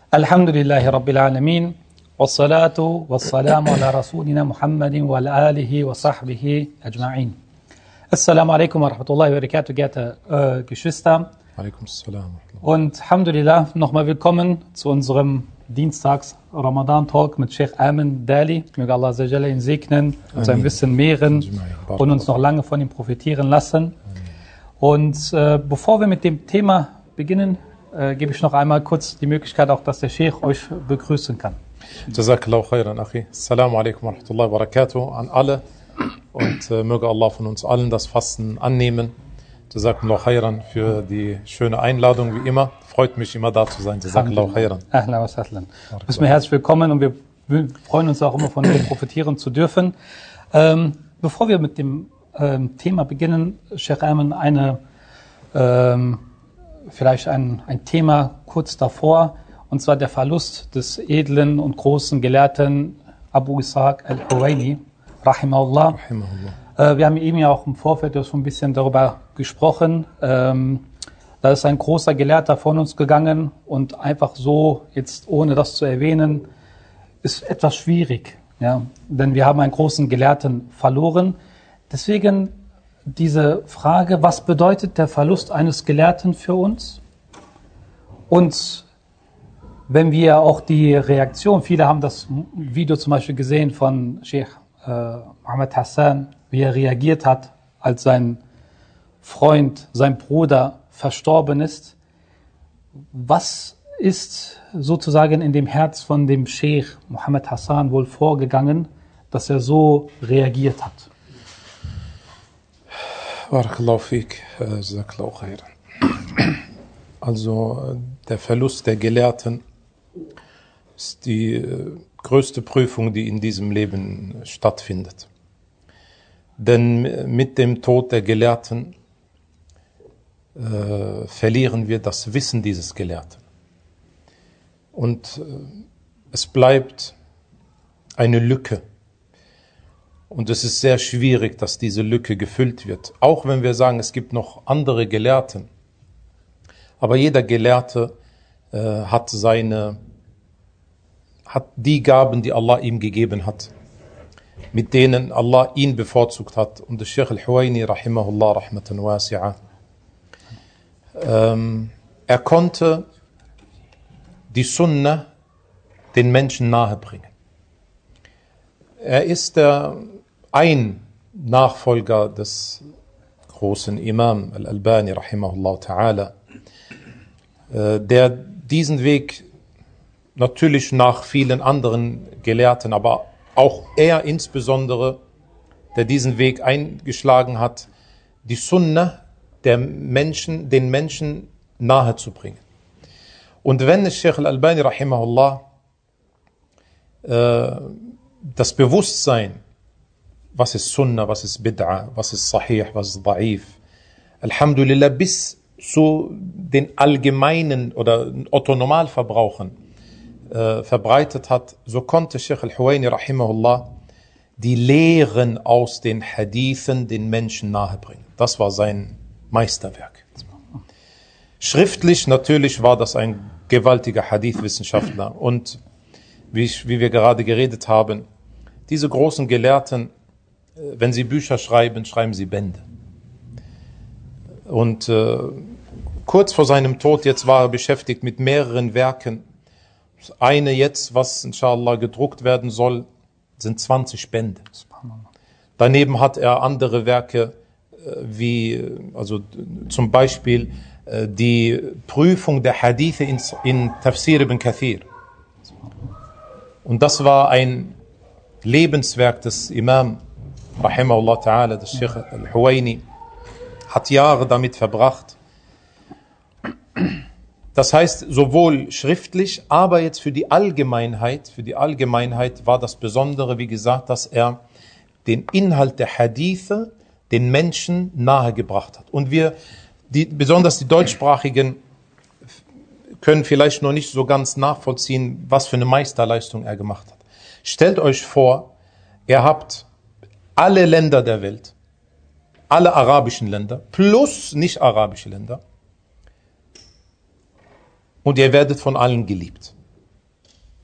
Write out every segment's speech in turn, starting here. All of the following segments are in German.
Alhamdulillahi Rabbil Alamin. Wassalatu wassalamu ala Rasulina Muhammadin wa ala alihi wa sahbihi ajma'in. Assalamu alaikum wa rahmatullahi wa barakatuh, geehrte Geschwister. Alaikum assalam. Und Alhamdulillah, nochmal willkommen zu unserem Dienstags-Ramadan-Talk mit Sheikh Ayman Daly. Möge Allah ihn segnen und sein Wissen mehren und uns noch lange von ihm profitieren lassen. Und bevor wir mit dem Thema beginnen, gebe ich noch einmal kurz die Möglichkeit auch, dass der Sheikh euch begrüßen kann. Jazakallahu khairan, Achi. Assalamu alaikum wa rahmatullahi wa barakatuh an alle. Und möge Allah von uns allen das Fasten annehmen. Jazakallahu khairan für die schöne Einladung, wie immer. Freut mich immer da zu sein. Jazakallahu khairan. Ahlan wa sahlan. Bist mir herzlich willkommen und wir freuen uns auch immer von dir profitieren zu dürfen. Bevor wir mit dem Thema beginnen, Sheikh Ayman, vielleicht ein Thema kurz davor, und zwar der Verlust des edlen und großen Gelehrten Abu Ishaq al-Huwaini, rahimahullah. Wir haben eben ja auch im Vorfeld schon ein bisschen darüber gesprochen. Da ist ein großer Gelehrter von uns gegangen und einfach so, jetzt ohne das zu erwähnen, ist etwas schwierig. Ja? Denn wir haben einen großen Gelehrten verloren. Deswegen diese Frage, was bedeutet der Verlust eines Gelehrten für uns? Und wenn wir auch die Reaktion, viele haben das Video zum Beispiel gesehen von Sheikh Mohammed Hassan, wie er reagiert hat, als sein Freund, sein Bruder verstorben ist. Was ist sozusagen in dem Herz von dem Sheikh Mohammed Hassan wohl vorgegangen, dass er so reagiert hat? Barakallahu fik, Jazakallahu khairan. Also der Verlust der Gelehrten ist die größte Prüfung, die in diesem Leben stattfindet. Denn mit dem Tod der Gelehrten verlieren wir das Wissen dieses Gelehrten. Und es bleibt eine Lücke. Und es ist sehr schwierig, dass diese Lücke gefüllt wird. Auch wenn wir sagen, es gibt noch andere Gelehrten. Aber jeder Gelehrte hat die Gaben, die Allah ihm gegeben hat, mit denen Allah ihn bevorzugt hat. Und der Sheikh al-Huwaini, rahimahullah, rahmatan wasi'a, er konnte die Sunnah den Menschen nahebringen. Er ist ein Nachfolger des großen Imam al-Albani, rahimahullah ta'ala, der diesen Weg natürlich nach vielen anderen Gelehrten, aber auch er insbesondere, der diesen Weg eingeschlagen hat, die Sunnah den Menschen nahe zu bringen. Und wenn es Sheikh al-Albani, rahimahullah, das Bewusstsein, was ist Sunnah, was ist Bid'a, was ist Sahih, was ist Da'if, Alhamdulillah, bis zu den allgemeinen oder Otto-Normalverbrauchern verbreitet hat, so konnte Sheikh al-Huwaini, rahimahullah, die Lehren aus den Hadithen den Menschen nahebringen. Das war sein Meisterwerk. Schriftlich natürlich war das ein gewaltiger Hadith-Wissenschaftler. Und wie wir gerade geredet haben, diese großen Gelehrten, wenn sie Bücher schreiben, schreiben sie Bände. Und kurz vor seinem Tod, jetzt war er beschäftigt mit mehreren Werken. Eine jetzt, was inshallah gedruckt werden soll, sind 20 Bände. Daneben hat er andere Werke, also zum Beispiel die Prüfung der Hadithe in Tafsir ibn Kathir. Und das war ein Lebenswerk des Imam, rahimahullah ta'ala, des Sheikh al-Huwaini, hat Jahre damit verbracht. Das heißt, sowohl schriftlich, aber jetzt für die Allgemeinheit war das Besondere, wie gesagt, dass er den Inhalt der Hadithe den Menschen nahegebracht hat. Und besonders die Deutschsprachigen können vielleicht noch nicht so ganz nachvollziehen, was für eine Meisterleistung er gemacht hat. Stellt euch vor, ihr habt alle Länder der Welt, alle arabischen Länder, plus nicht-arabische Länder, und ihr werdet von allen geliebt.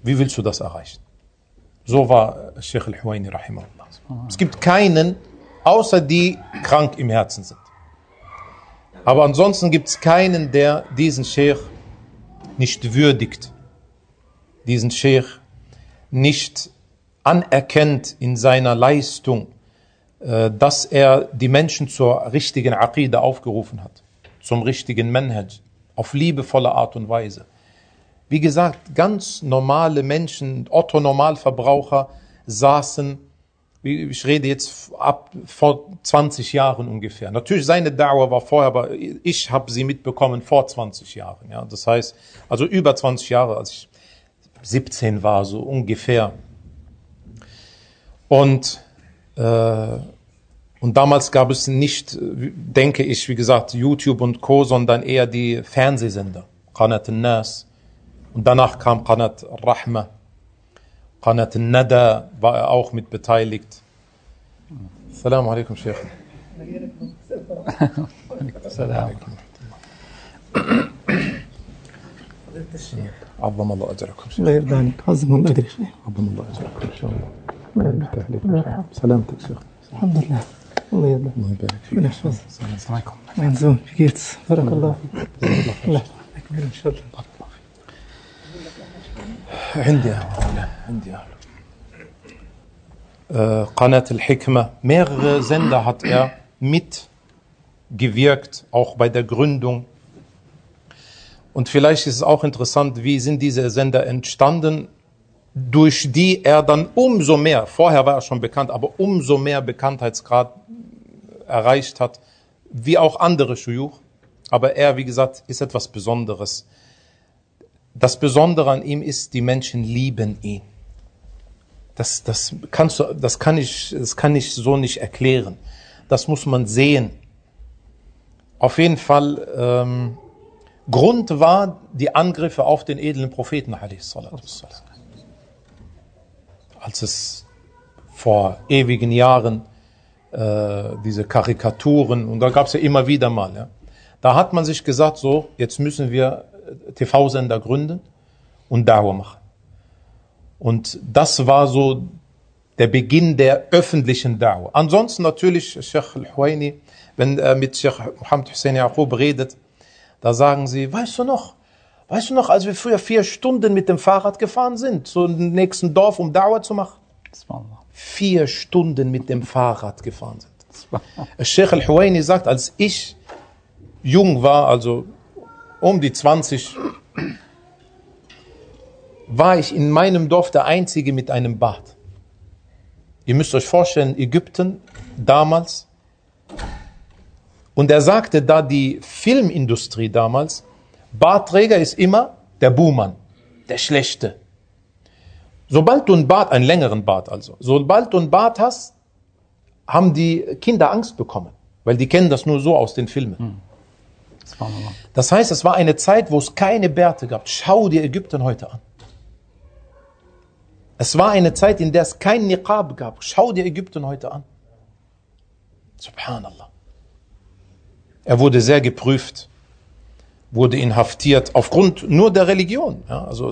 Wie willst du das erreichen? So war Sheikh al-Huwaini rahimahullah. Es gibt keinen, außer die krank im Herzen sind. Aber ansonsten gibt es keinen, der diesen Sheikh nicht würdigt, diesen Sheikh nicht anerkennt in seiner Leistung, dass er die Menschen zur richtigen Aqida aufgerufen hat, zum richtigen Manhaj, auf liebevolle Art und Weise. Wie gesagt, ganz normale Menschen, Otto-Normalverbraucher saßen, ich rede jetzt ab vor 20 Jahren ungefähr. Natürlich seine Da'wah war vorher, aber ich habe sie mitbekommen vor 20 Jahren. Ja, das heißt, also über 20 Jahre, als ich 17 war, so ungefähr. Und damals gab es nicht, denke ich, wie gesagt, YouTube und Co., sondern eher die Fernsehsender, Qanat al-Nas. Und danach kam Qanat al-Rahma. Qanat al-Nada war er auch mit beteiligt. Assalamu alaikum, Sheikh. Salam. عظم الله أجركم. الله يرضى عليك. عظم الله أجرك. عظم الله أجركم إن شاء الله. الله يرضى. سلامتك شيخ. الحمد لله. الله يرضى. الله يبارك فيك. الله يحفظك. Assalamu alaikum. mein Sohn, wie geht's? بارك الله فيك. الله يكبر إن شاء الله. عندي Qanat al-Hikmah. Mehrere Sender hat er mitgewirkt, auch bei der Gründung. Und vielleicht ist es auch interessant, wie sind diese Sender entstanden, durch die er dann umso mehr, vorher war er schon bekannt, aber umso mehr Bekanntheitsgrad erreicht hat, wie auch andere Shuyukh. Aber er, wie gesagt, ist etwas Besonderes. Das Besondere an ihm ist, die Menschen lieben ihn. Das kann ich so nicht erklären. Das muss man sehen. Auf jeden Fall, Grund war die Angriffe auf den edlen Propheten, als es vor ewigen Jahren diese Karikaturen, und da gab es ja immer wieder mal, ja, da hat man sich gesagt, so, jetzt müssen wir TV-Sender gründen und Da'wah machen. Und das war so der Beginn der öffentlichen Da'wah. Ansonsten natürlich, Sheikh al-Huwaini, wenn er mit Sheikh Muhammad Hussein Yaqub redet, da sagen sie, weißt du noch, als wir früher 4 Stunden mit dem Fahrrad gefahren sind, zum nächsten Dorf, um Da'wah zu machen? 4 Stunden mit dem Fahrrad gefahren sind. Sheikh al-Huwaini sagt, als ich jung war, also um die 20, war ich in meinem Dorf der Einzige mit einem Bart. Ihr müsst euch vorstellen, Ägypten damals. Und er sagte, da die Filmindustrie damals, Bartträger ist immer der Buhmann, der Schlechte. Sobald du einen Bart, einen längeren Bart also, sobald du einen Bart hast, haben die Kinder Angst bekommen, weil die kennen das nur so aus den Filmen. Das heißt, es war eine Zeit, wo es keine Bärte gab. Schau dir Ägypten heute an. Es war eine Zeit, in der es kein Niqab gab. Schau dir Ägypten heute an. Subhanallah. Er wurde sehr geprüft, wurde inhaftiert, aufgrund nur der Religion. Ja, also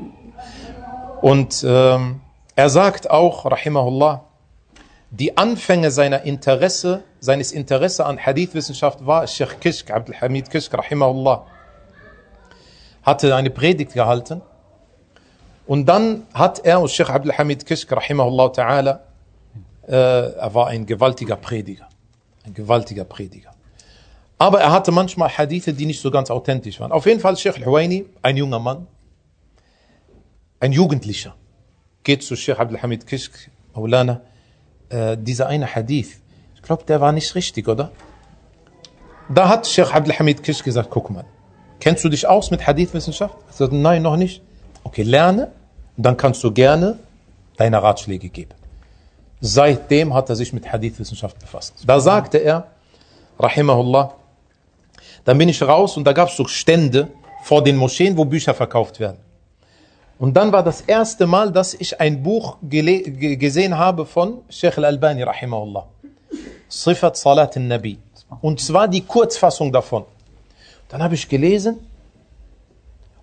er sagt auch, rahimahullah, die Anfänge seines Interesse an Hadith-Wissenschaft war, Sheikh Kishk, Abdul Hamid Kishk, rahimahullah, hatte eine Predigt gehalten. Und dann hat er, Sheikh Abdul Hamid Kishk, rahimahullah ta'ala, er war ein gewaltiger Prediger. Aber er hatte manchmal Hadithe, die nicht so ganz authentisch waren. Auf jeden Fall, Sheikh al-Huwaini, ein junger Mann, ein Jugendlicher, geht zu Sheikh Abdul Hamid Kishk, Maulana, dieser eine Hadith, ich glaube, der war nicht richtig, oder? Da hat Sheikh Abdul Hamid Kishk gesagt, guck mal, kennst du dich aus mit Hadith-Wissenschaft? Er sagt, nein, noch nicht. Okay, lerne, und dann kannst du gerne deine Ratschläge geben. Seitdem hat er sich mit Hadith-Wissenschaft befasst. Da sagte er, rahimahullah, dann bin ich raus und da gab es so Stände vor den Moscheen, wo Bücher verkauft werden. Und dann war das erste Mal, dass ich ein Buch gesehen habe von Sheikh al-Albani, rahimahullah. Sifat Salat al-Nabi. Und zwar die Kurzfassung davon. Dann habe ich gelesen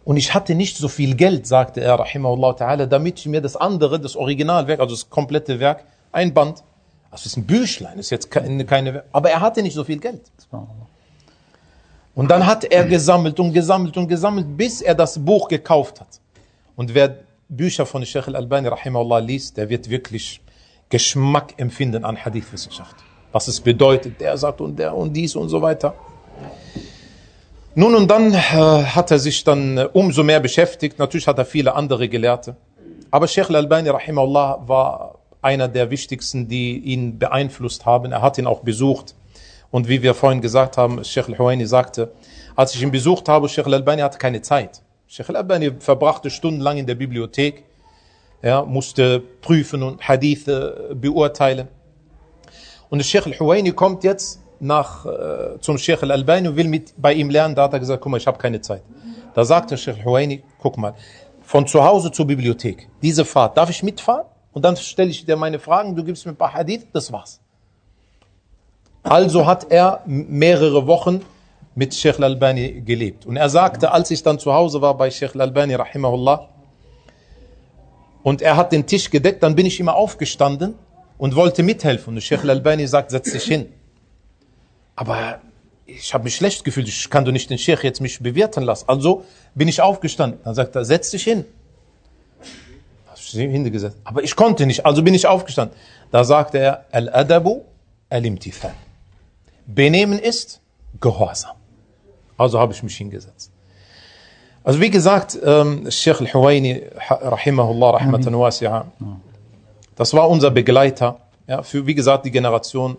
Und ich hatte nicht so viel Geld, sagte er, rahimahullah ta'ala, damit ich mir das andere, das Originalwerk, also das komplette Werk, einband. Das ist ein Büchlein, ist jetzt keine, aber er hatte nicht so viel Geld. Und dann hat er gesammelt und gesammelt und gesammelt, bis er das Buch gekauft hat. Und wer Bücher von Sheikh al-Albani, rahimahullah, liest, der wird wirklich Geschmack empfinden an Hadith-Wissenschaft. Was es bedeutet, der sagt und der und dies und so weiter. Nun und dann hat er sich dann umso mehr beschäftigt. Natürlich hat er viele andere Gelehrte. Aber Sheikh al-Albani, rahimahullah, war einer der wichtigsten, die ihn beeinflusst haben. Er hat ihn auch besucht. Und wie wir vorhin gesagt haben, Sheikh al-Huwaini sagte, als ich ihn besucht habe, Sheikh al-Albani hatte keine Zeit. Sheikh al-Albani verbrachte stundenlang in der Bibliothek, ja, musste prüfen und Hadithe beurteilen. Und der Sheikh al-Huwaini kommt jetzt zum Sheikh al-Albani und will bei ihm lernen. Da hat er gesagt, guck mal, ich habe keine Zeit. Da sagt der Sheikh al-Huwaini, guck mal, von zu Hause zur Bibliothek, diese Fahrt, darf ich mitfahren? Und dann stelle ich dir meine Fragen, du gibst mir ein paar Hadith, das war's. Also hat er mehrere Wochen mit Sheikh al-Albani gelebt. Und er sagte, als ich dann zu Hause war bei Sheikh al-Albani, rahimahullah, und er hat den Tisch gedeckt, dann bin ich immer aufgestanden und wollte mithelfen. Und Sheikh al-Albani sagt, setz dich hin. Aber ich habe mich schlecht gefühlt, ich kann doch nicht den Sheikh jetzt mich bewirten lassen. Also bin ich aufgestanden. Dann sagt er, setz dich hin. Hingesetzt. Aber ich konnte nicht, also bin ich aufgestanden. Da sagte er, Al-Adabu al-Imtithal. Benehmen ist Gehorsam. Also habe ich mich hingesetzt. Also wie gesagt, Sheikh al-Huwaini, rahimahullah, rahmatan wasi'a, das war unser Begleiter, ja, für, wie gesagt, die Generation,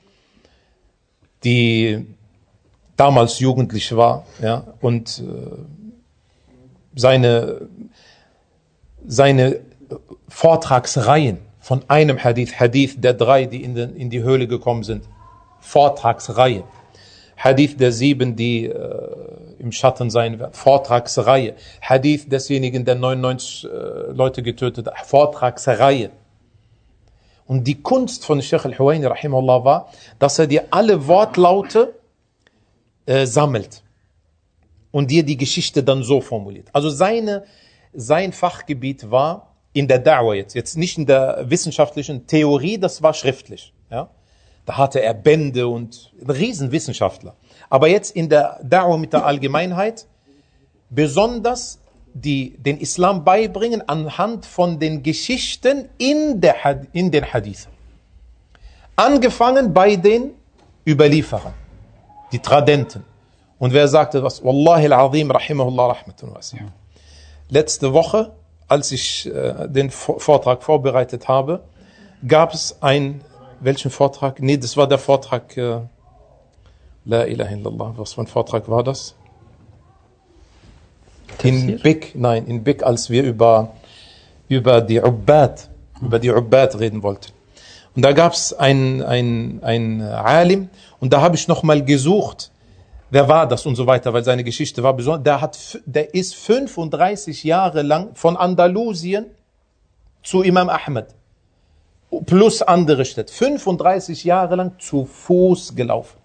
die damals jugendlich war, ja, und seine Vortragsreihen von einem Hadith der 3, die in die Höhle gekommen sind, Vortragsreihe. Hadith der 7, die im Schatten sein werden, Vortragsreihe. Hadith desjenigen, der 99 Leute getötet hat, Vortragsreihe. Und die Kunst von Sheikh al-Huwaini, rahimahullah, war, dass er dir alle Wortlaute sammelt und dir die Geschichte dann so formuliert. Also sein Fachgebiet war in der Da'wah jetzt nicht in der wissenschaftlichen Theorie, das war schriftlich. Ja? Da hatte er Bände und ein Riesenwissenschaftler. Aber jetzt in der Da'wah mit der Allgemeinheit, besonders den Islam beibringen anhand von den Geschichten in den Hadithen. Angefangen bei den Überlieferern, die Tradenten. Und wer sagte was? Wallahi al-Azim, rahimahullah, rahmatun wasi'a. Letzte Woche, als ich den Vortrag vorbereitet habe, gab es welchen Vortrag? Nee, das war der Vortrag, La ilaha illallah, was für ein Vortrag war das? In Bik, als wir über die Ubbad reden wollten. Und da gab es ein Alim, und da habe ich nochmal gesucht, wer war das und so weiter, weil seine Geschichte war besonders. Der ist 35 Jahre lang von Andalusien zu Imam Ahmed plus andere Städte, 35 Jahre lang zu Fuß gelaufen.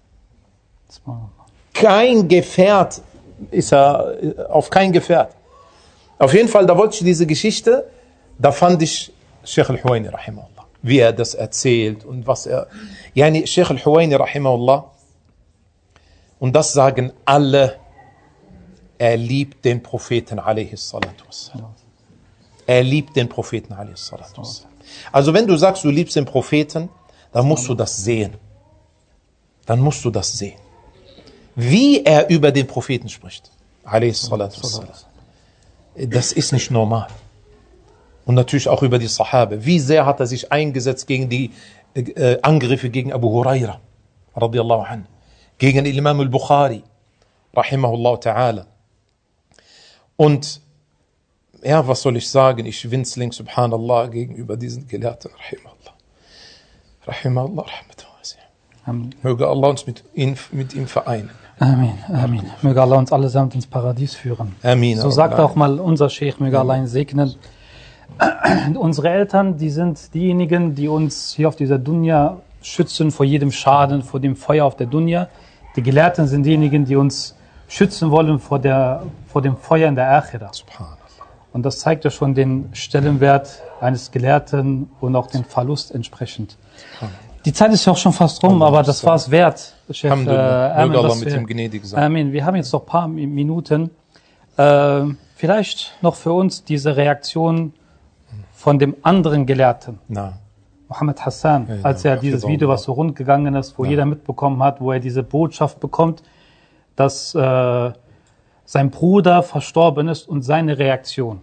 Kein Gefährt auf kein Gefährt. Auf jeden Fall, da wollte ich diese Geschichte, da fand ich Sheikh al-Huwaini, rahimahullah, wie er das erzählt und was Sheikh al-Huwaini, rahimahullah, und das sagen alle, er liebt den Propheten, alaihi salatu wassalam. Er liebt den Propheten, alaihi salatu wassalam. Also wenn du sagst, du liebst den Propheten, dann musst du das sehen. Dann musst du das sehen. Wie er über den Propheten spricht, alaihi salatu wassalam. Das ist nicht normal. Und natürlich auch über die Sahabe. Wie sehr hat er sich eingesetzt gegen die Angriffe gegen Abu Huraira, radiyallahu anhu, gegen Imam al-Bukhari, rahimahullah ta'ala. Und ja, was soll ich sagen? Ich winzling, subhanallah, gegenüber diesen Gelehrten, rahimahullah. Rahimahullah, rahmatullah. Möge Allah uns mit ihm vereinen. Amin, Amin. Möge Allah uns allesamt ins Paradies führen. Amin. So sagt auch mal unser Sheikh, möge Allah ihn segnen. Unsere Eltern, die sind diejenigen, die uns hier auf dieser Dunya schützen vor jedem Schaden, vor dem Feuer auf der Dunya. Die Gelehrten sind diejenigen, die uns schützen wollen vor dem Feuer in der Akhira. Subhanallah. Und das zeigt ja schon den Stellenwert eines Gelehrten und auch den Verlust entsprechend. Die Zeit ist ja auch schon fast rum, aber das war es wert. Chef, Möge Allah mit ihm gnädig sein. Amen. Wir haben jetzt noch ein paar Minuten. Vielleicht noch für uns diese Reaktion von dem anderen Gelehrten, Mohammed Hassan, als er dieses Video, was so rund gegangen ist, wo jeder mitbekommen hat, wo er diese Botschaft bekommt, dass sein Bruder verstorben ist und seine Reaktion.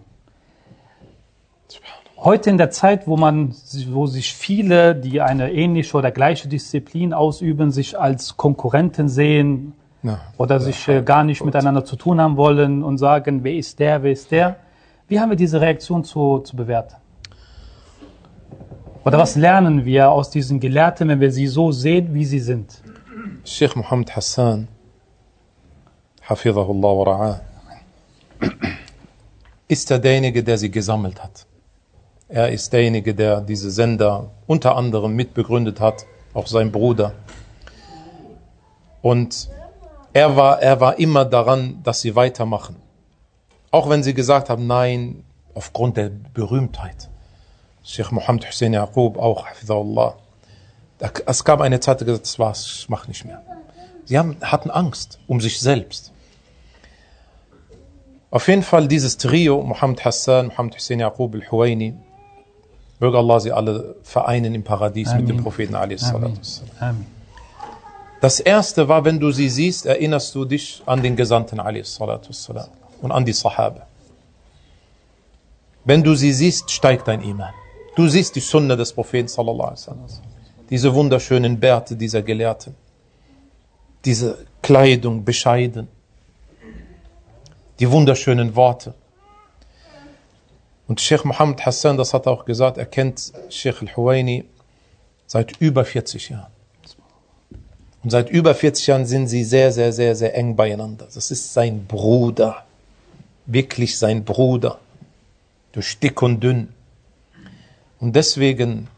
Heute in der Zeit, wo sich viele, die eine ähnliche oder gleiche Disziplin ausüben, sich als Konkurrenten sehen oder sich gar nicht miteinander zu tun haben wollen und sagen, wer ist der? Wie haben wir diese Reaktion zu bewerten? Oder was lernen wir aus diesen Gelehrten, wenn wir sie so sehen, wie sie sind? Sheikh Mohammed Hassan, Hafidhahullah wa ra'ah, ist derjenige, der sie gesammelt hat. Er ist derjenige, der diese Sender unter anderem mitbegründet hat, auch sein Bruder. Und er war immer daran, dass sie weitermachen. Auch wenn sie gesagt haben, nein, aufgrund der Berühmtheit. Sheikh Mohammed Hussein Yaqub, auch Hafidhahullah. Es gab eine Zeit, die gesagt hat, ich mach nicht mehr. Sie hatten Angst um sich selbst. Auf jeden Fall dieses Trio, Mohammed Hassan, Mohammed Hussein Yaqub al-Huwaini, möge Allah sie alle vereinen im Paradies mit dem Propheten a.s. Amen. Das erste war, wenn du sie siehst, erinnerst du dich an den Gesandten a.s. und an die Sahaba. Wenn du sie siehst, steigt dein Iman. Du siehst die Sunna des Propheten sallallahu alaihi wasallam. Diese wunderschönen Bärte dieser Gelehrten. Diese Kleidung, bescheiden. Die wunderschönen Worte. Und Sheikh Mohammed Hassan, das hat er auch gesagt, er kennt Sheikh al-Huwaini seit über 40 Jahren. Und seit über 40 Jahren sind sie sehr, sehr, sehr, sehr eng beieinander. Das ist sein Bruder. Wirklich sein Bruder. Durch dick und dünn. Und deswegen,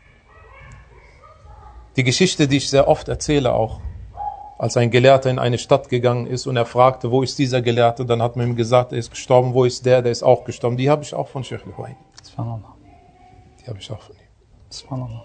die Geschichte, die ich sehr oft erzähle auch, als ein Gelehrter in eine Stadt gegangen ist und er fragte, wo ist dieser Gelehrte, dann hat man ihm gesagt, er ist gestorben, wo ist der ist auch gestorben. Die habe ich auch von Sheikh al-Huwaini. Die habe ich auch von ihm.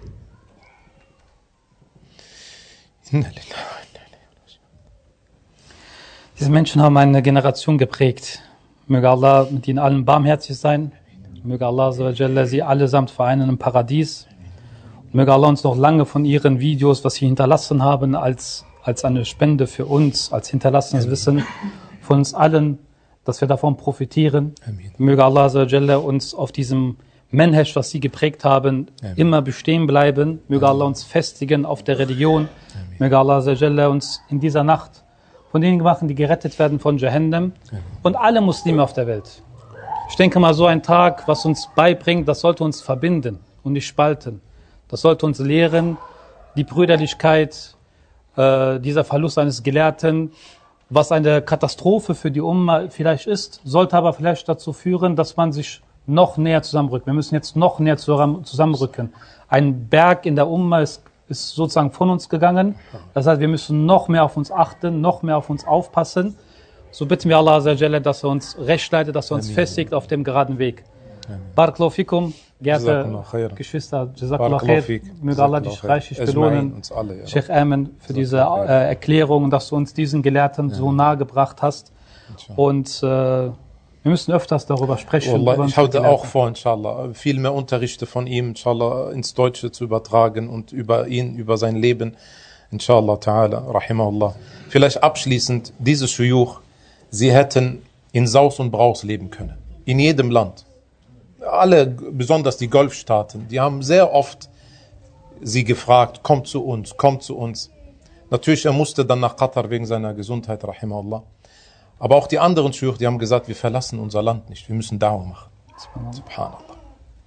Diese Menschen haben eine Generation geprägt. Möge Allah mit ihnen allen barmherzig sein. Möge Allah sie allesamt vereinen im Paradies. Möge Allah uns noch lange von ihren Videos, was sie hinterlassen haben, als eine Spende für uns, als hinterlassenes Wissen von uns allen, dass wir davon profitieren. Amen. Möge Allah uns auf diesem Manhaj, was sie geprägt haben, immer bestehen bleiben. Möge Allah uns festigen auf der Religion. Möge Allah uns in dieser Nacht von denen machen, die gerettet werden von Jahannam und alle Muslime auf der Welt. Ich denke mal, so ein Tag, was uns beibringt, das sollte uns verbinden und nicht spalten. Das sollte uns lehren, die Brüderlichkeit, dieser Verlust eines Gelehrten, was eine Katastrophe für die Umma vielleicht ist, sollte aber vielleicht dazu führen, dass man sich noch näher zusammenrückt. Wir müssen jetzt noch näher zusammenrücken. Ein Berg in der Umma ist sozusagen von uns gegangen. Das heißt, wir müssen noch mehr auf uns achten, noch mehr auf uns aufpassen. So bitten wir Allah, dass er uns recht leitet, dass er uns festigt auf dem geraden Weg. Barakallahu fikum, geehrte Geschwister, Jazakallah khair, möge Allah dich reichlich belohnen. Sheikh Amen für diese Erklärung, dass du uns diesen Gelehrten so nahe gebracht hast. Und wir müssen öfters darüber sprechen. Wallah, ich hatte auch vor, inshallah, viel mehr Unterrichte von ihm, inshallah, ins Deutsche zu übertragen und über ihn, über sein Leben, inshallah ta'ala, rahimahullah. Vielleicht abschließend, diese Shuyukh, sie hätten in Saus und Braus leben können. In jedem Land. Alle, besonders die Golfstaaten, die haben sehr oft sie gefragt, kommt zu uns, kommt zu uns. Natürlich, er musste dann nach Katar wegen seiner Gesundheit, rahimahullah. Aber auch die anderen Shuyukh, die haben gesagt, wir verlassen unser Land nicht, wir müssen Da'wah machen. Subhanallah.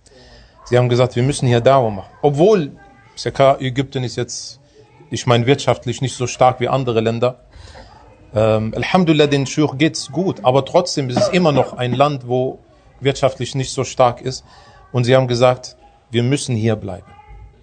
Sie haben gesagt, wir müssen hier Da'wah machen. Obwohl, Ägypten ist jetzt, ich meine, wirtschaftlich nicht so stark wie andere Länder. Alhamdulillah, den Shuyukh geht's gut, aber trotzdem ist es immer noch ein Land, wo wirtschaftlich nicht so stark ist. Und sie haben gesagt, wir müssen hier bleiben.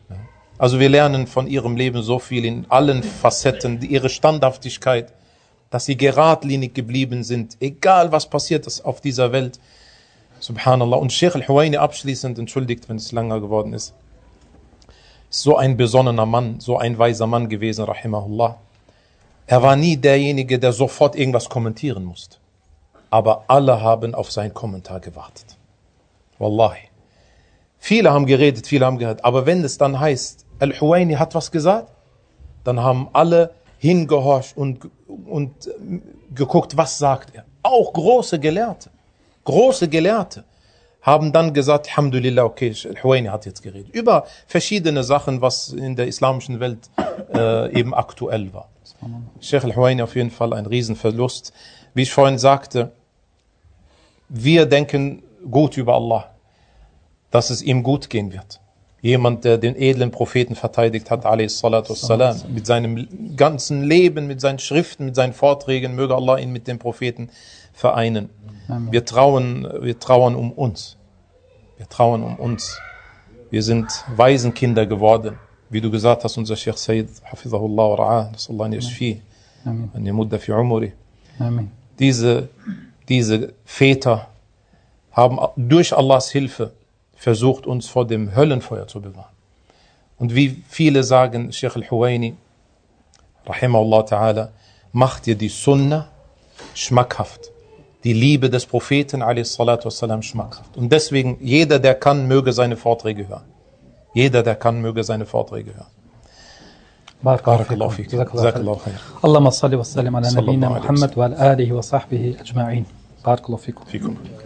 Also wir lernen von ihrem Leben so viel in allen Facetten, ihre Standhaftigkeit, dass sie geradlinig geblieben sind, egal was passiert ist auf dieser Welt. Subhanallah. Und Sheikh Al-Huwaini abschließend, entschuldigt, wenn es länger geworden ist, so ein besonnener Mann, so ein weiser Mann gewesen, rahimahullah. Er war nie derjenige, der sofort irgendwas kommentieren musste. Aber alle haben auf seinen Kommentar gewartet. Wallahi. Viele haben geredet, viele haben gehört. Aber wenn es dann heißt, Al-Huwaini hat was gesagt, dann haben alle hingehorcht und geguckt, was sagt er. Auch große Gelehrte haben dann gesagt, Alhamdulillah, okay, Al-Huwaini hat jetzt geredet. Über verschiedene Sachen, was in der islamischen Welt eben aktuell war. Sheikh Al-Huwaini auf jeden Fall ein Riesenverlust. Wie ich vorhin sagte, wir denken gut über Allah, dass es ihm gut gehen wird. Jemand, der den edlen Propheten verteidigt hat, a.s.w. mit seinem ganzen Leben, mit seinen Schriften, mit seinen Vorträgen, möge Allah ihn mit dem Propheten vereinen. Wir trauern um uns. Wir sind Waisenkinder geworden. Wie du gesagt hast, unser Sheikh Sayyid, hafizahullah wa ra'ah, nasallahu an yashfi, an yamudda fi umuri. Diese Väter haben durch Allahs Hilfe versucht, uns vor dem Höllenfeuer zu bewahren. Und wie viele sagen, Sheikh Al-Huwaini, rahimahullah ta'ala, macht dir die Sunnah schmackhaft. Die Liebe des Propheten, a.s. schmackhaft. Und deswegen, jeder, der kann, möge seine Vorträge hören. Barakallahu fik. Jazakallahu khair. Allahumma salli wa sallim ala nabiyyina Muhammad wa ala alihi wa sahbihi ajma'in. Barakallahu fikum.